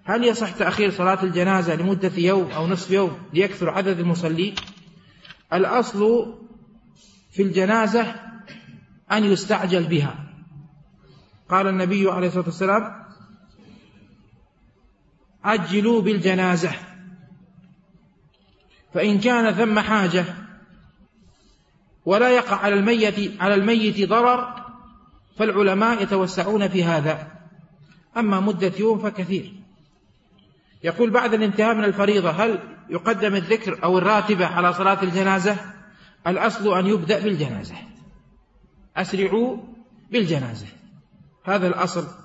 هل يصح تأخير صلاة الجنازة لمدة يوم أو نصف يوم ليكثر عدد المصلين؟ الأصل في الجنازة أن يستعجل بها. قال النبي عليه الصلاة والسلام: عجلوا بالجنازة، فإن كان ثم حاجة ولا يقع على الميت ضرر فالعلماء يتوسعون في هذا. أما مدة يوم فكثير. يقول: بعد الانتهاء من الفريضة هل يقدم الذكر أو الراتبة على صلاة الجنازة؟ الأصل أن يبدأ بالجنازة، أسرعوا بالجنازة، هذا الأصل.